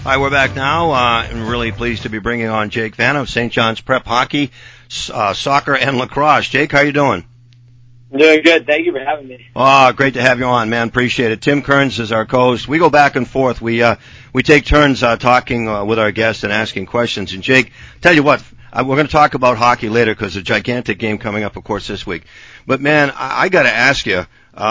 Hi, we're back now. I'm really pleased to be bringing on Jake Vanna of St. John's Prep Hockey, Soccer, and Lacrosse. Jake, how you doing? I'm doing good. Thank you for having me. Oh, great to have you on, man. Appreciate it. Tim Kearns is our co-host. We go back and forth. We take turns talking with our guests and asking questions. And Jake, tell you what, we're going to talk about hockey later because there's a gigantic game coming up, of course, this week. But man, I got to ask you,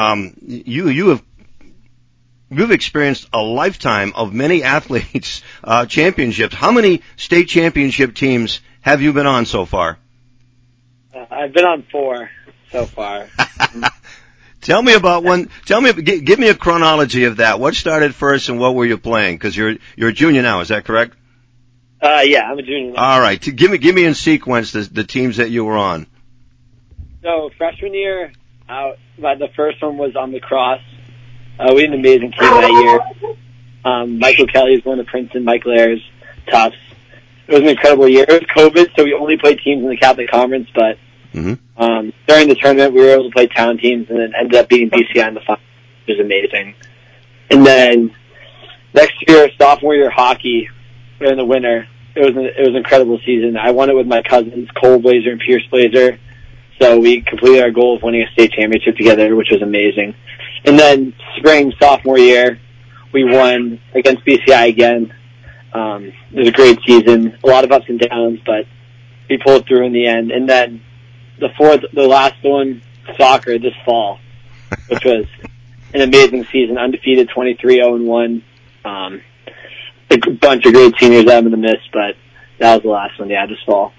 you've experienced a lifetime of many athletes' championships. How many state championship teams have you been on so far? I've been on 4 so far. Tell me about one. Give me a chronology of that. What started first, and what were you playing? Because you're a junior now. Is that correct? Yeah, I'm a junior now. All right. Give me in sequence the teams that you were on. So freshman year, the first one was on lacrosse. We had an amazing team that year. Michael Kelly was going to Princeton, Michael Ayers, Tufts. It was an incredible year. It was COVID, so we only played teams in the Catholic Conference, but during the tournament, we were able to play town teams and then ended up beating BCI in the final, which was amazing. And then next year, sophomore year hockey, in the winter, it was an incredible season. I won it with my cousins, Cole Blazer and Pierce Blazer. So we completed our goal of winning a state championship together, which was amazing. And then spring, sophomore year, we won against BCI again. It was a great season, a lot of ups and downs, but we pulled through in the end. And then the last one, soccer this fall, which was an amazing season, undefeated 23-0-1. A bunch of great seniors that I'm going to miss, but that was the last one, this fall.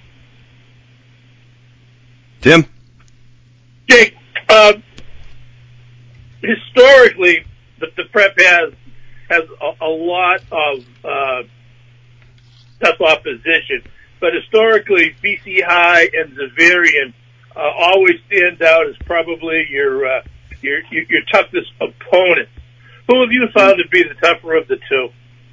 Tim? Jake, historically, the prep has a lot of tough opposition, but historically, BC High and Xaverian always stand out as probably your toughest opponents. Who have you found to be the tougher of the two?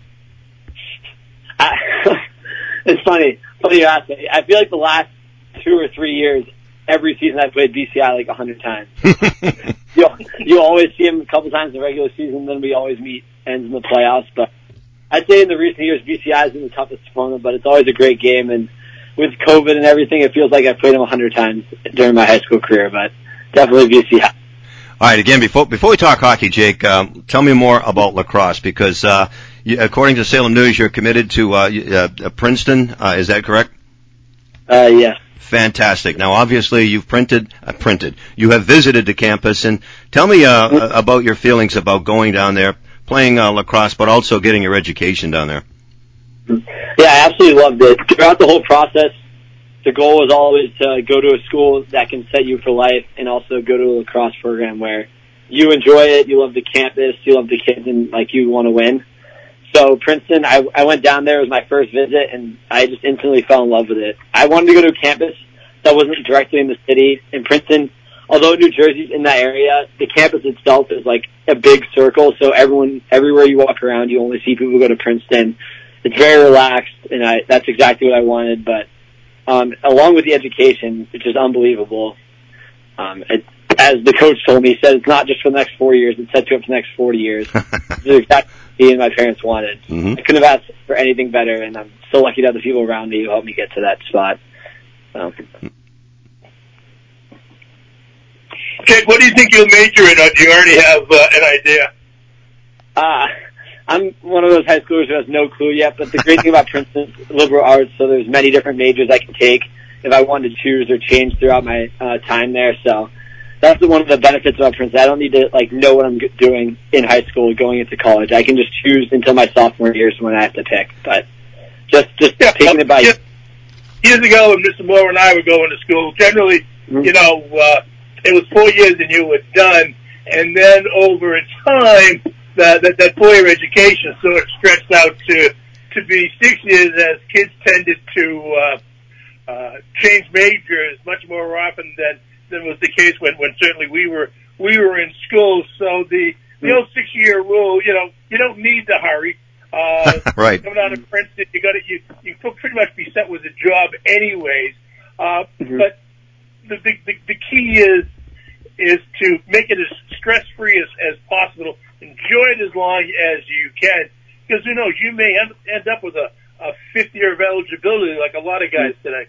It's funny you ask me. I feel like the last 2 or 3 years, every season I played BCI like 100 times. you always see them a couple times in the regular season, then we always meet ends in the playoffs. But I'd say in the recent years, BCI has been the toughest opponent, but it's always a great game. And with COVID and everything, it feels like I've played them 100 times during my high school career, but definitely BCI. All right, again, before we talk hockey, Jake, tell me more about lacrosse because according to Salem News, you're committed to Princeton. Is that correct? Yes. Fantastic. Now, obviously, you've you have visited the campus, and tell me about your feelings about going down there, playing lacrosse, but also getting your education down there. Yeah, I absolutely loved it. Throughout the whole process, the goal was always to go to a school that can set you for life and also go to a lacrosse program where you enjoy it, you love the campus, you love the kids, and you want to win. So Princeton, I went down there. It was my first visit, and I just instantly fell in love with it. I wanted to go to a campus that wasn't directly in the city. In Princeton, although New Jersey's in that area, the campus itself is like a big circle, so everywhere you walk around, you only see people who go to Princeton. It's very relaxed, and that's exactly what I wanted. But along with the education, which is unbelievable, as the coach told me, he said it's not just for the next 4 years, it sets you up for the next 40 years. This is exactly what me and my parents wanted. I couldn't have asked for anything better, and I'm so lucky to have the people around me who helped me get to that spot. So. Jake, what do you think you'll major in? Or do you already have an idea? I'm one of those high schoolers who has no clue yet, but the great thing about Princeton is liberal arts, so there's many different majors I can take if I wanted to choose or change throughout my time there. So that's one of the benefits about Princeton. I don't need to know what I'm doing in high school going into college. I can just choose until my sophomore year is when I have to pick. But just taking it by years ago, when Mr. Moore and I were going to school, generally, it was 4 years and you were done, and then over time, that 4-year education sort of stretched out to be 6 years, as kids tended to change majors much more often than was the case when certainly we were in school. So the old 6-year rule, you don't need to hurry. Right. Coming out of Princeton, you pretty much be set with a job anyways. But the key is to make it as stress-free as possible. Enjoy it as long as you can. Because who knows, you may end up with a fifth year of eligibility like a lot of guys today.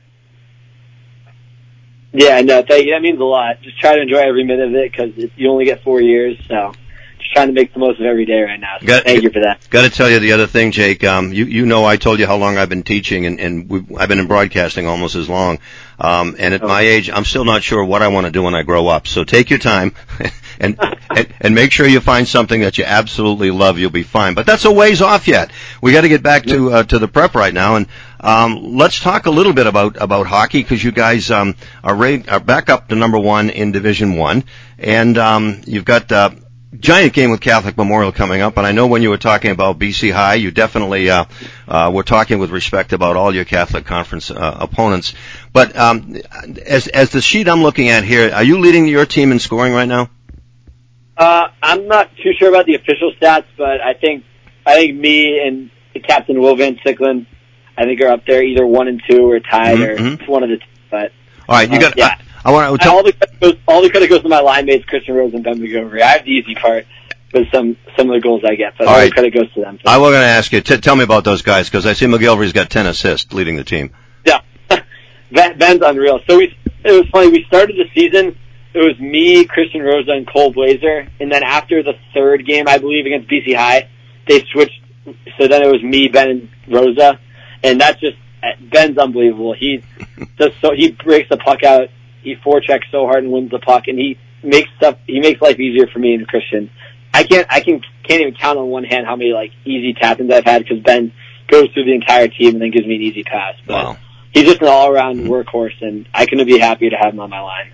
Yeah, no, thank you. That means a lot. Just try to enjoy every minute of it because you only get 4 years, so just trying to make the most of every day right now. So thank you for that. Got to tell you the other thing, Jake. You know I told you how long I've been teaching, and I've been in broadcasting almost as long. And at my age, I'm still not sure what I want to do when I grow up. So take your time and make sure you find something that you absolutely love. You'll be fine. But that's a ways off yet. We got to get back to the prep right now, and let's talk a little bit about hockey because you guys are back up to number 1 in Division 1, and you've got giant game with Catholic Memorial coming up, and I know when you were talking about BC High, you definitely were talking with respect about all your Catholic Conference opponents. But as the sheet I'm looking at here, are you leading your team in scoring right now? I'm not too sure about the official stats, but I think me and Captain Will Van Sicklen, I think are up there either 1 and 2 or tied, or it's one of the two. But all right, you got. Yeah. All the credit goes to my line mates, Christian Rose and Ben McGovery. I have the easy part with some of the goals I get, but all the credit goes to them. So. I was going to ask you, tell me about those guys, because I see McGilvery's got 10 assists leading the team. Yeah. Ben's unreal. So it was funny, we started the season, it was me, Christian Rosa, and Cole Blazer, and then after the third game, I believe, against BC High, they switched, so then it was me, Ben, and Rosa, and that's just, Ben's unbelievable. He breaks the puck out, he forechecks so hard and wins the puck, and he makes life easier for me and Christian. I can't even count on one hand how many easy tap-ins I've had because Ben goes through the entire team and then gives me an easy pass. But wow. He's just an all-around workhorse, and I couldn't be happier to have him on my line.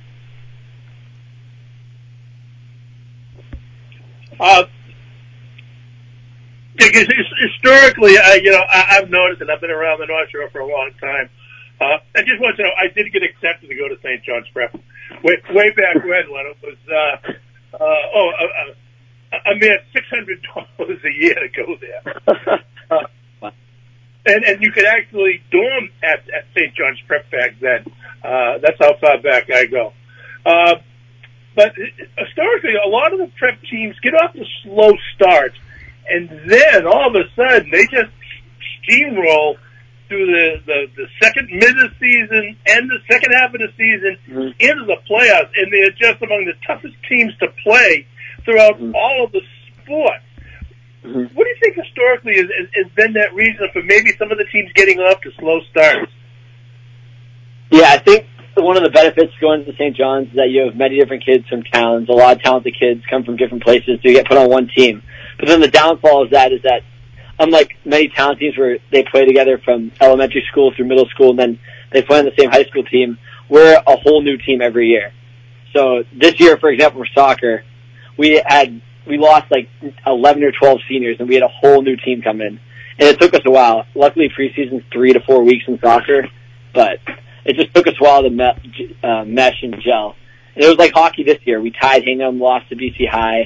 Historically, I've noticed, and I've been around the North Shore for a long time. I just want to know, I did get accepted to go to St. John's Prep way back when it was a mere $600 a year to go there. And you could actually dorm at St. John's Prep back then. That's how far back I go. But historically, a lot of the prep teams get off to slow starts, and then all of a sudden they just steamroll through the second mid of the season and the second half of the season into the playoffs, and they're just among the toughest teams to play throughout all of the sports. What do you think historically has been that reason for maybe some of the teams getting off to slow starts? Yeah, I think one of the benefits going to St. John's is that you have many different kids from towns. A lot of talented kids come from different places to get put on one team. But then the downfall is that unlike many talent teams where they play together from elementary school through middle school and then they play on the same high school team, we're a whole new team every year. So this year, for example, for soccer, we lost 11 or 12 seniors and we had a whole new team come in. And it took us a while. Luckily, preseason's 3 to 4 weeks in soccer, but it just took us a while to mesh and gel. And it was like hockey this year. We tied Hingham, lost to BC High.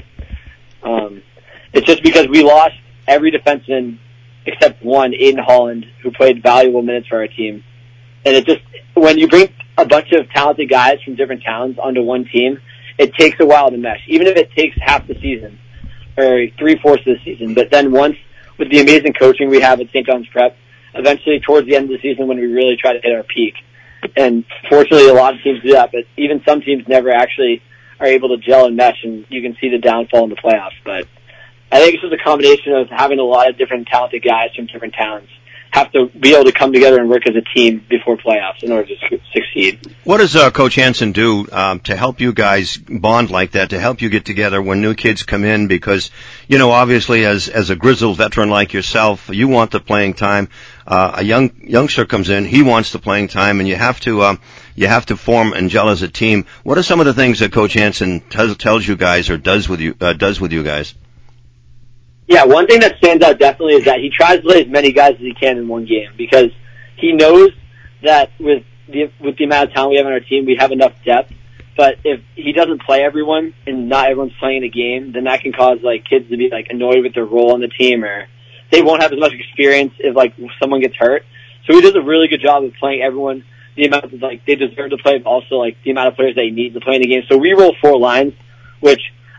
It's just because we lost every defenseman except one, Aiden Holland, who played valuable minutes for our team. And it just, when you bring a bunch of talented guys from different towns onto one team, it takes a while to mesh, even if it takes half the season or 3/4 of the season. But then once, with the amazing coaching we have at St. John's Prep, eventually towards the end of the season when we really try to hit our peak. And fortunately, a lot of teams do that, but even some teams never actually are able to gel and mesh, and you can see the downfall in the playoffs. But I think it's just a combination of having a lot of different talented guys from different towns have to be able to come together and work as a team before playoffs in order to succeed. What does Coach Hansen do to help you guys bond like that, to help you get together when new kids come in? Because, obviously as a grizzled veteran like yourself, you want the playing time. A youngster comes in, he wants the playing time, and you have to form and gel as a team. What are some of the things that Coach Hansen tells you guys or does with you guys? Yeah, one thing that stands out definitely is that he tries to play as many guys as he can in one game because he knows that with the amount of talent we have on our team, we have enough depth. But if he doesn't play everyone and not everyone's playing a game, then that can cause kids to be annoyed with their role on the team, or they won't have as much experience if someone gets hurt. So he does a really good job of playing everyone the amount of they deserve to play, but also the amount of players that he needs to play in the game. So we roll 4 lines, which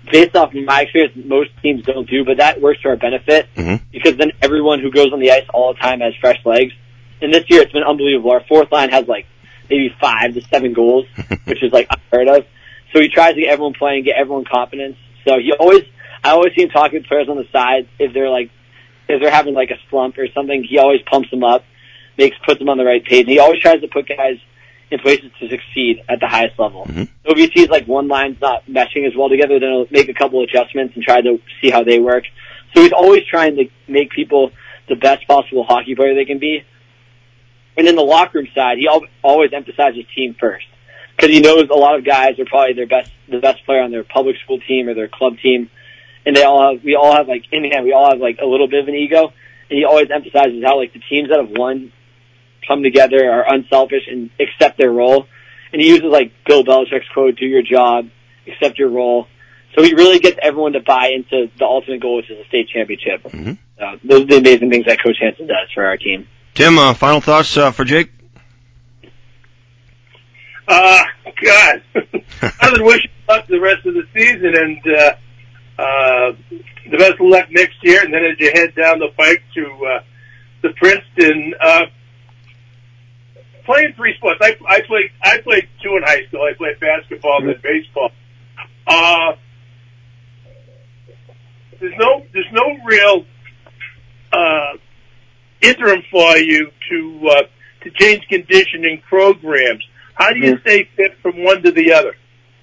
based off of my experience, most teams don't do, but that works to our benefit because then everyone who goes on the ice all the time has fresh legs. And this year it's been unbelievable. Our fourth line has like maybe 5 to 7 goals, which is like unheard of. So he tries to get everyone playing, get everyone confidence. So I always see him talking to players on the side if they're having like a slump or something. He always pumps them up, puts them on the right page. And he always tries to put guys in places to succeed at the highest level. So if he sees like one line's not meshing as well together, then he'll make a couple adjustments and try to see how they work. So he's always trying to make people the best possible hockey player they can be. And in the locker room side, he always emphasizes team first because he knows a lot of guys are probably the best player on their public school team or their club team, and we all have like a little bit of an ego. And he always emphasizes how like the teams that have won come together, are unselfish, and accept their role. And he uses like Bill Belichick's quote, "Do your job, accept your role." So he really gets everyone to buy into the ultimate goal, which is a state championship. Those are the amazing things that Coach Hansen does for our team. Tim, final thoughts for Jake? God. I would wish you luck the rest of the season and the best of luck next year. And then as you head down the pike to Princeton, playing 3 sports. I played 2 in high school. I played basketball and then baseball. There's no real interim for you to change conditioning programs. How do you stay fit from one to the other?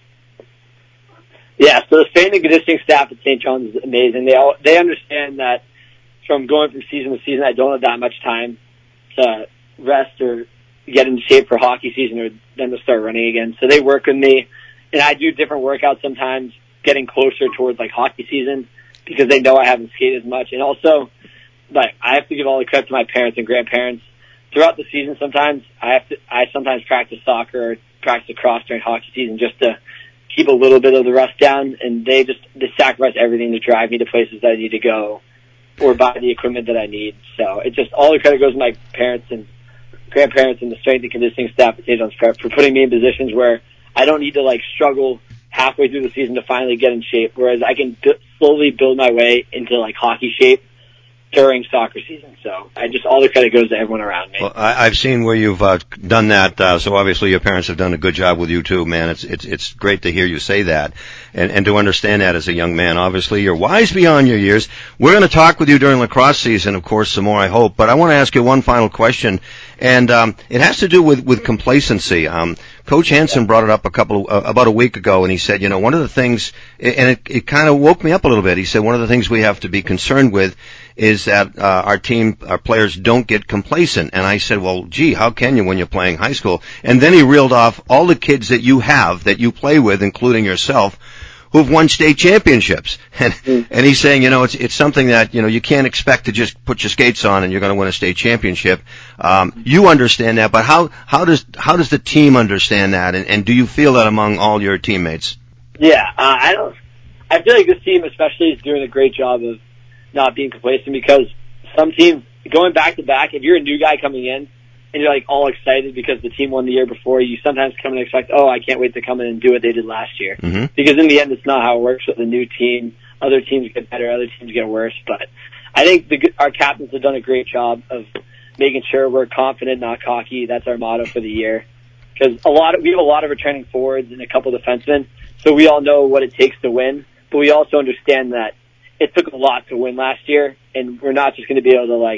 Yeah, so the strength and conditioning staff at St. John's is amazing. They understand that from going from season to season, I don't have that much time to rest or get in shape for hockey season or then to start running again. So they work with me, and I do different workouts sometimes, getting closer towards like hockey season because they know I haven't skated as much. And also, like, I have to give all the credit to my parents and grandparents. Throughout the season, sometimes I sometimes practice soccer or practice lacrosse during hockey season just to keep a little bit of the rust down, and they sacrifice everything to drive me to places that I need to go or buy the equipment that I need. So it's just all the credit goes to my parents and grandparents and the strength and conditioning staff at St. John's Prep for putting me in positions where I don't need to like struggle halfway through the season to finally get in shape, whereas I can slowly build my way into like hockey shape during soccer season. So all the credit goes to everyone around me. Well, I've seen where you've done that. So obviously your parents have done a good job with you too, man. It's great to hear you say that and to understand that as a young man. Obviously you're wise beyond your years. We're going to talk with you during lacrosse season, of course, some more, I hope. But I want to ask you one final question, and it has to do with complacency. Coach Hansen brought it up about a week ago, and he said, one of the things, and it kind of woke me up a little bit. He said one of the things we have to be concerned with is that our players don't get complacent. And I said, well, gee, how can you when you're playing high school? And then he reeled off all the kids that you play with, including yourself, who've won state championships. And he's saying, it's something that, you can't expect to just put your skates on and you're going to win a state championship. You understand that, but how does the team understand that? And do you feel that among all your teammates? Yeah, I feel like this team especially is doing a great job of not being complacent, because some teams, going back to back, if you're a new guy coming in and you're like all excited because the team won the year before, you sometimes come and expect, I can't wait to come in and do what they did last year. Because in the end, it's not how it works with a new team. Other teams get better, other teams get worse. But I think our captains have done a great job of making sure we're confident, not cocky. That's our motto for the year. Because we have a lot of returning forwards and a couple defensemen, so we all know what it takes to win. But we also understand that it took a lot to win last year, and we're not just going to be able to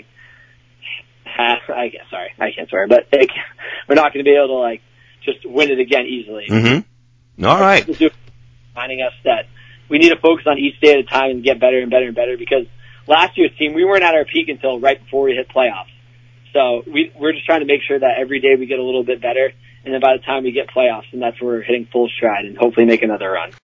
I can't swear, but we're not going to be able to just win it again easily. All right. Reminding us that we need to focus on each day at a time and get better and better and better, because last year's team, we weren't at our peak until right before we hit playoffs. So we're just trying to make sure that every day we get a little bit better, and then by the time we get playoffs, and that's where we're hitting full stride and hopefully make another run.